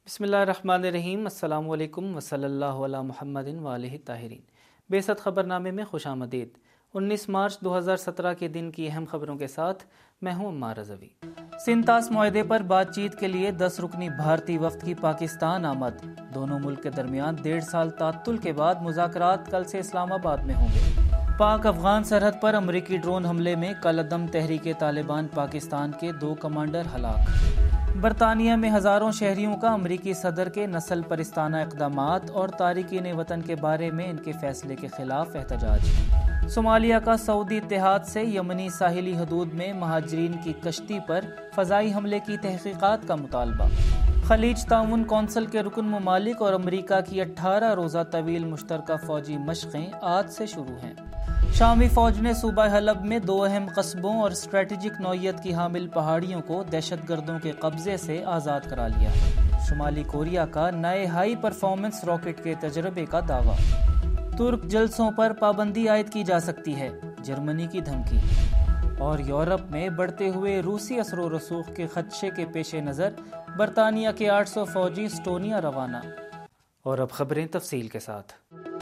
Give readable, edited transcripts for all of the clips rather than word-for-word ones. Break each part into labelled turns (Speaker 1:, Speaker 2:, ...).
Speaker 1: بسم اللہ الرحمن الرحیم۔ السلام علیکم وصلی اللہ علی محمد وآلہ طاہرین۔ بیست خبرنامے میں خوش آمدید۔ 19 مارچ 2017 کے دن کی اہم خبروں کے ساتھ میں ہوں عمار رضوی۔ سنتاس معاہدے پر بات چیت کے لیے 10 رکنی بھارتی وفد کی پاکستان آمد۔ دونوں ملک کے درمیان 1.5 سال تعطل کے بعد مذاکرات کل سے اسلام آباد میں ہوں گے۔ پاک افغان سرحد پر امریکی ڈرون حملے میں کالعدم تحریک طالبان پاکستان کے 2 کمانڈر ہلاک۔ برطانیہ میں ہزاروں شہریوں کا امریکی صدر کے نسل پرستانہ اقدامات اور تارکین وطن کے بارے میں ان کے فیصلے کے خلاف احتجاج۔ صومالیہ کا سعودی اتحاد سے یمنی ساحلی حدود میں مہاجرین کی کشتی پر فضائی حملے کی تحقیقات کا مطالبہ۔ خلیج تعاون کونسل کے رکن ممالک اور امریکہ کی 18 روزہ طویل مشترکہ فوجی مشقیں آج سے شروع ہیں۔ شامی فوج نے صوبہ حلب میں 2 اہم قصبوں اور اسٹریٹجک نوعیت کی حامل پہاڑیوں کو دہشت گردوں کے قبضے سے آزاد کرا لیا۔ شمالی کوریا کا نئے ہائی پرفارمنس راکٹ کے تجربے کا دعویٰ۔ ترک جلسوں پر پابندی عائد کی جا سکتی ہے، جرمنی کی دھمکی۔ اور یورپ میں بڑھتے ہوئے روسی اثر و رسوخ کے خدشے کے پیش نظر برطانیہ کے 800 فوجی اسٹونیا روانہ۔ اور اب خبریں تفصیل کے ساتھ۔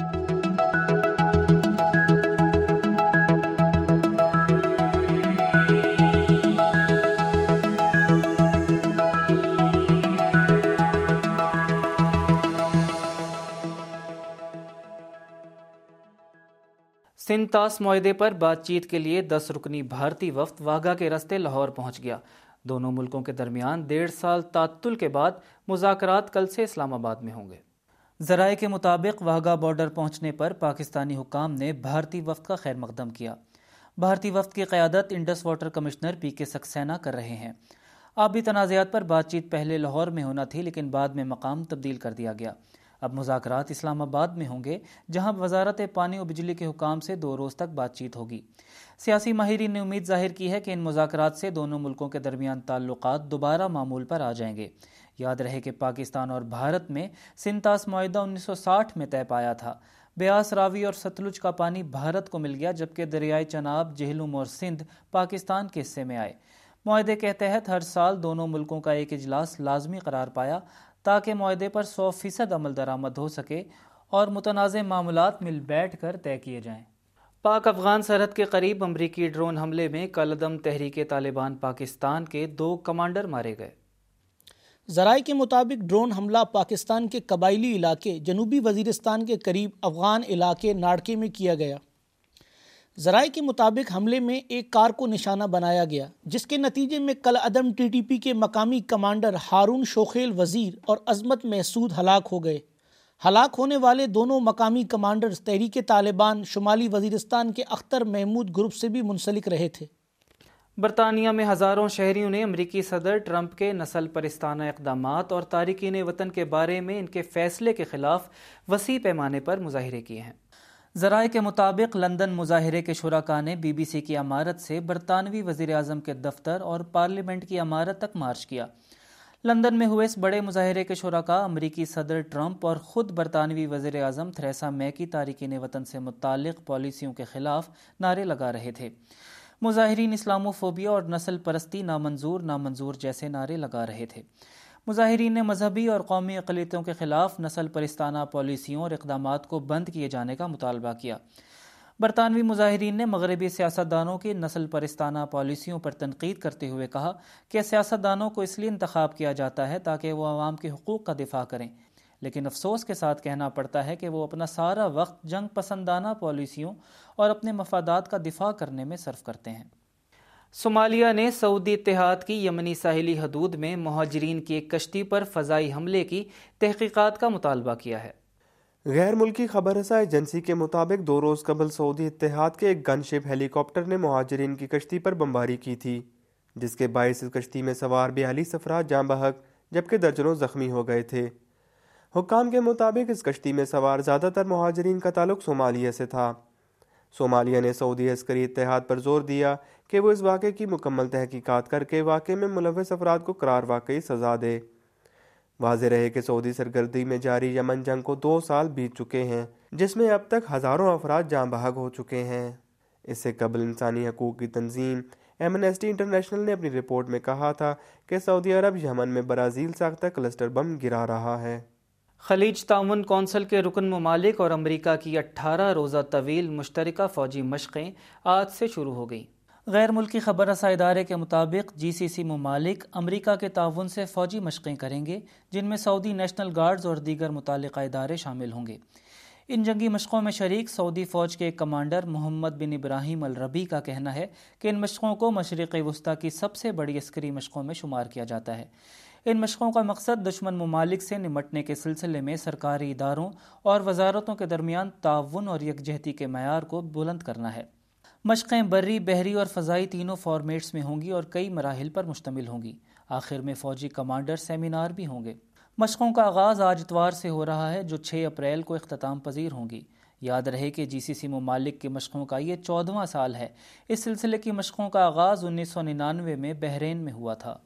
Speaker 1: سنتاس معاہدے پر بات چیت کے لیے 10 رکنی بھارتی وفد واہگہ کے راستے لاہور پہنچ گیا۔ دونوں ملکوں کے درمیان 1.5 سال تعطل کے بعد مذاکرات کل سے اسلام آباد میں ہوں گے۔ ذرائع کے مطابق واہگہ بارڈر پہنچنے پر پاکستانی حکام نے بھارتی وفد کا خیر مقدم کیا۔ بھارتی وفد کی قیادت انڈس واٹر کمشنر پی کے سکسینہ کر رہے ہیں۔ آبی تنازعات پر بات چیت پہلے لاہور میں ہونا تھی، لیکن بعد میں مقام تبدیل کر دیا گیا۔ اب مذاکرات اسلام آباد میں ہوں گے، جہاں وزارت پانی و بجلی کے حکام سے 2 روز تک بات چیت ہوگی۔ سیاسی ماہرین نے امید ظاہر کی ہے کہ ان مذاکرات سے دونوں ملکوں کے درمیان تعلقات دوبارہ معمول پر آ جائیں گے۔ یاد رہے کہ پاکستان اور بھارت میں سنتاس معاہدہ 1960 میں طے پایا تھا۔ بیاس، راوی اور ستلج کا پانی بھارت کو مل گیا، جبکہ دریائے چناب، جہلم اور سندھ پاکستان کے حصے میں آئے۔ معاہدے کے تحت ہر سال دونوں ملکوں کا ایک اجلاس لازمی قرار پایا تاکہ معاہدے پر 100% عمل درآمد ہو سکے اور متنازع معاملات مل بیٹھ کر طے کیے جائیں۔ پاک افغان سرحد کے قریب امریکی ڈرون حملے میں کالعدم تحریک طالبان پاکستان کے 2 کمانڈر مارے گئے۔
Speaker 2: ذرائع کے مطابق ڈرون حملہ پاکستان کے قبائلی علاقے جنوبی وزیرستان کے قریب افغان علاقے ناڑکے میں کیا گیا۔ ذرائع کے مطابق حملے میں ایک کار کو نشانہ بنایا گیا، جس کے نتیجے میں کالعدم ٹی ٹی پی کے مقامی کمانڈر ہارون شوخیل وزیر اور عظمت محسود ہلاک ہو گئے۔ ہلاک ہونے والے دونوں مقامی کمانڈرز تحریک طالبان شمالی وزیرستان کے اختر محمود گروپ سے بھی منسلک رہے تھے۔
Speaker 1: برطانیہ میں ہزاروں شہریوں نے امریکی صدر ٹرمپ کے نسل پرستانہ اقدامات اور تارکین وطن کے بارے میں ان کے فیصلے کے خلاف وسیع پیمانے پر مظاہرے کیے ہیں۔ ذرائع کے مطابق لندن مظاہرے کے شرکاء نے بی بی سی کی عمارت سے برطانوی وزیر اعظم کے دفتر اور پارلیمنٹ کی عمارت تک مارچ کیا۔ لندن میں ہوئے اس بڑے مظاہرے کے شرکاء امریکی صدر ٹرمپ اور خود برطانوی وزیر اعظم تھریسا مے کی تارکین وطن سے متعلق پالیسیوں کے خلاف نعرے لگا رہے تھے۔ مظاہرین اسلاموفوبیا اور نسل پرستی نامنظور نامنظور جیسے نعرے لگا رہے تھے۔ مظاہرین نے مذہبی اور قومی اقلیتوں کے خلاف نسل پرستانہ پالیسیوں اور اقدامات کو بند کیے جانے کا مطالبہ کیا۔ برطانوی مظاہرین نے مغربی سیاستدانوں کی نسل پرستانہ پالیسیوں پر تنقید کرتے ہوئے کہا کہ سیاستدانوں کو اس لیے انتخاب کیا جاتا ہے تاکہ وہ عوام کے حقوق کا دفاع کریں، لیکن افسوس کے ساتھ کہنا پڑتا ہے کہ وہ اپنا سارا وقت جنگ پسندانہ پالیسیوں اور اپنے مفادات کا دفاع کرنے میں صرف کرتے ہیں۔ صومالیہ نے سعودی اتحاد کی یمنی ساحلی حدود میں مہاجرین کی ایک کشتی پر فضائی حملے کی تحقیقات کا مطالبہ کیا ہے۔
Speaker 3: غیر ملکی خبر رساں ایجنسی کے مطابق 2 روز قبل سعودی اتحاد کے ایک گن شپ ہیلی کاپٹر نے مہاجرین کی کشتی پر بمباری کی تھی، جس کے باعث اس کشتی میں سوار 42 افراد جاں بحق جبکہ درجنوں زخمی ہو گئے تھے۔ حکام کے مطابق اس کشتی میں سوار زیادہ تر مہاجرین کا تعلق صومالیہ سے تھا۔ صومالیہ نے سعودی عسکری اتحاد پر زور دیا کہ وہ اس واقعے کی مکمل تحقیقات کر کے واقعے میں ملوث افراد کو قرار واقعی سزا دے۔ واضح رہے کہ سعودی سرگردی میں جاری یمن جنگ کو 2 سال بیت چکے ہیں، جس میں اب تک ہزاروں افراد جاں بحق ہو چکے ہیں۔ اس سے قبل انسانی حقوق کی تنظیم ایمنسٹی انٹرنیشنل نے اپنی رپورٹ میں کہا تھا کہ سعودی عرب یمن میں برازیل ساختہ کلسٹر بم گرا رہا ہے۔
Speaker 1: خلیج تعاون کونسل کے رکن ممالک اور امریکہ کی 18 روزہ طویل مشترکہ فوجی مشقیں آج سے شروع ہو گئیں۔ غیر ملکی خبر رساں ادارے کے مطابق GCC ممالک امریکہ کے تعاون سے فوجی مشقیں کریں گے، جن میں سعودی نیشنل گارڈز اور دیگر متعلقہ ادارے شامل ہوں گے۔ ان جنگی مشقوں میں شریک سعودی فوج کے ایک کمانڈر محمد بن ابراہیم الربی کا کہنا ہے کہ ان مشقوں کو مشرق وسطیٰ کی سب سے بڑی عسکری مشقوں میں شمار کیا جاتا ہے۔ ان مشقوں کا مقصد دشمن ممالک سے نمٹنے کے سلسلے میں سرکاری اداروں اور وزارتوں کے درمیان تعاون اور یکجہتی کے معیار کو بلند کرنا ہے۔ مشقیں بری، بحری اور فضائی تینوں فارمیٹس میں ہوں گی اور کئی مراحل پر مشتمل ہوں گی۔ آخر میں فوجی کمانڈر سیمینار بھی ہوں گے۔ مشقوں کا آغاز آج اتوار سے ہو رہا ہے، جو 6 اپریل کو اختتام پذیر ہوں گی۔ یاد رہے کہ GCC ممالک کی مشقوں کا یہ 14واں سال ہے۔ اس سلسلے کی مشقوں کا آغاز 1999 میں بحرین میں ہوا تھا۔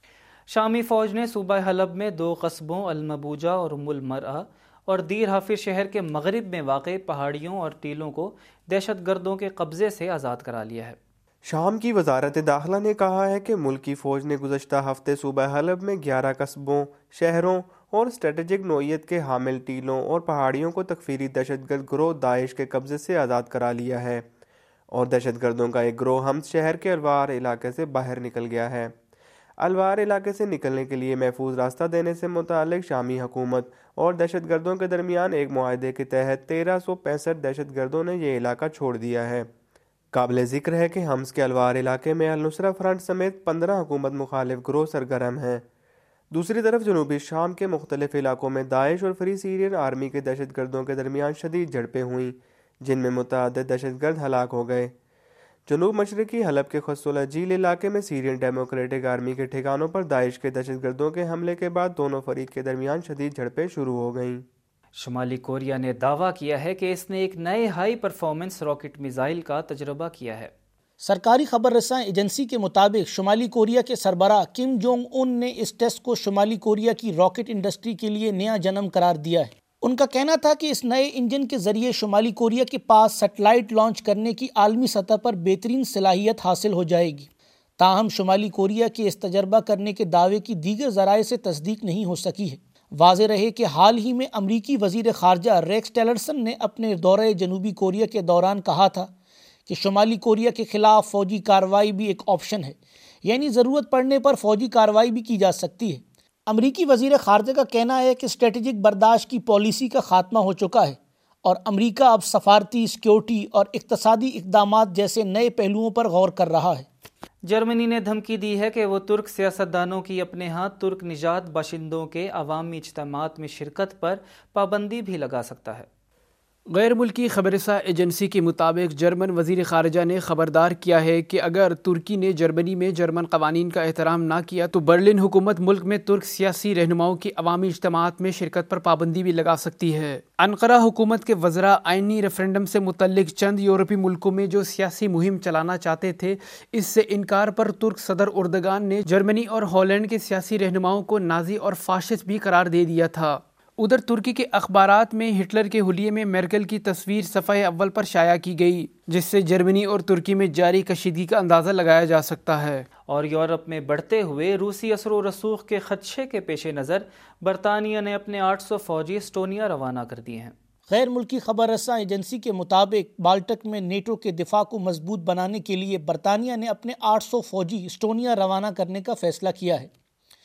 Speaker 1: شامی فوج نے صوبہ حلب میں 2 قصبوں المبوجہ اور ام المرأہ اور دیر حافظ شہر کے مغرب میں واقع پہاڑیوں اور ٹیلوں کو دہشت گردوں کے قبضے سے آزاد کرا لیا ہے۔
Speaker 3: شام کی وزارت داخلہ نے کہا ہے کہ ملکی فوج نے گزشتہ ہفتے صوبہ حلب میں 11 قصبوں، شہروں اور اسٹریٹجک نوعیت کے حامل ٹیلوں اور پہاڑیوں کو تکفیری دہشت گرد گروہ داعش کے قبضے سے آزاد کرا لیا ہے، اور دہشت گردوں کا ایک گروہ حمص شہر کے الوار علاقے سے باہر نکل گیا ہے۔ الوار علاقے سے نکلنے کے لیے محفوظ راستہ دینے سے متعلق شامی حکومت اور دہشت گردوں کے درمیان ایک معاہدے کے تحت 1365 دہشت گردوں نے یہ علاقہ چھوڑ دیا ہے۔ قابل ذکر ہے کہ حمص کے الوار علاقے میں النصرہ فرنٹ سمیت 15 حکومت مخالف گروہ سرگرم ہیں۔ دوسری طرف جنوبی شام کے مختلف علاقوں میں داعش اور فری سیرین آرمی کے دہشت گردوں کے درمیان شدید جھڑپیں ہوئیں، جن میں متعدد دہشت گرد ہلاک ہو گئے۔ جنوب مشرقی حلب کے خص الجیل علاقے میں سیرین ڈیموکریٹک آرمی کے ٹھکانوں پر داعش کے دہشت گردوں کے حملے کے بعد دونوں فریق کے درمیان شدید جھڑپیں شروع ہو گئیں۔
Speaker 1: شمالی کوریا نے دعویٰ کیا ہے کہ اس نے ایک نئے ہائی پرفارمنس راکٹ میزائل کا تجربہ کیا ہے۔
Speaker 2: سرکاری خبر رساں ایجنسی کے مطابق شمالی کوریا کے سربراہ کم جونگ ان نے اس ٹیسٹ کو شمالی کوریا کی راکٹ انڈسٹری کے لیے نیا جنم قرار دیا ہے۔ ان کا کہنا تھا کہ اس نئے انجن کے ذریعے شمالی کوریا کے پاس سیٹلائٹ لانچ کرنے کی عالمی سطح پر بہترین صلاحیت حاصل ہو جائے گی۔ تاہم شمالی کوریا کے اس تجربہ کرنے کے دعوے کی دیگر ذرائع سے تصدیق نہیں ہو سکی ہے۔ واضح رہے کہ حال ہی میں امریکی وزیر خارجہ ریکس ٹیلرسن نے اپنے دورہ جنوبی کوریا کے دوران کہا تھا کہ شمالی کوریا کے خلاف فوجی کارروائی بھی ایک آپشن ہے، یعنی ضرورت پڑنے پر فوجی کارروائی بھی کی جا سکتی ہے۔ امریکی وزیر خارجہ کا کہنا ہے کہ اسٹریٹجک برداشت کی پالیسی کا خاتمہ ہو چکا ہے اور امریکہ اب سفارتی، سیکیورٹی اور اقتصادی اقدامات جیسے نئے پہلوؤں پر غور کر رہا ہے۔
Speaker 1: جرمنی نے دھمکی دی ہے کہ وہ ترک سیاستدانوں کی اپنے ہاں ترک نژاد باشندوں کے عوامی اجتماعات میں شرکت پر پابندی بھی لگا سکتا ہے۔
Speaker 4: غیر ملکی خبر رساں ایجنسی کے مطابق جرمن وزیر خارجہ نے خبردار کیا ہے کہ اگر ترکی نے جرمنی میں جرمن قوانین کا احترام نہ کیا تو برلن حکومت ملک میں ترک سیاسی رہنماؤں کی عوامی اجتماعات میں شرکت پر پابندی بھی لگا سکتی ہے۔ انقرہ حکومت کے وزراء آئینی ریفرنڈم سے متعلق چند یورپی ملکوں میں جو سیاسی مہم چلانا چاہتے تھے، اس سے انکار پر ترک صدر اردگان نے جرمنی اور ہالینڈ کے سیاسی رہنماؤں کو نازی اور فاشسٹ بھی قرار دے دیا تھا۔ ادھر ترکی کے اخبارات میں ہٹلر کے حلیے میں میرکل کی تصویر صفحہ اول پر شائع کی گئی، جس سے جرمنی اور ترکی میں جاری کشیدگی کا اندازہ لگایا جا سکتا ہے۔
Speaker 1: اور یورپ میں بڑھتے ہوئے روسی اثر و رسوخ کے خدشے کے پیش نظر برطانیہ نے اپنے 800 فوجی اسٹونیا روانہ کر دیے ہیں۔
Speaker 2: غیر ملکی خبر رساں ایجنسی کے مطابق بالٹک میں نیٹو کے دفاع کو مضبوط بنانے کے لیے برطانیہ نے اپنے 800 فوجی اسٹونیا روانہ کرنے کا فیصلہ کیا ہے۔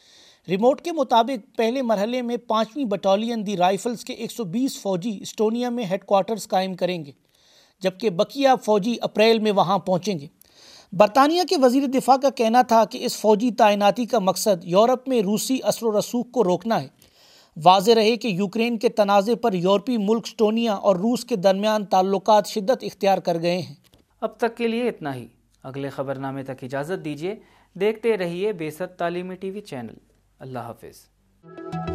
Speaker 2: ریموٹ کے مطابق پہلے مرحلے میں 5ویں بٹالین دی رائفلز کے 120 فوجی اسٹونیا میں ہیڈ کوارٹرز قائم کریں گے، جبکہ بقیہ فوجی اپریل میں وہاں پہنچیں گے۔ برطانیہ کے وزیر دفاع کا کہنا تھا کہ اس فوجی تعیناتی کا مقصد یورپ میں روسی اثر و رسوخ کو روکنا ہے۔ واضح رہے کہ یوکرین کے تنازع پر یورپی ملک اسٹونیا اور روس کے درمیان تعلقات شدت اختیار کر گئے ہیں۔
Speaker 1: اب تک کے لیے اتنا ہی۔ اگلے خبرنامے تک اجازت دیجیے۔ دیکھتے رہیے بیست تعلیمی ٹی وی چینل۔ اللہ حافظ۔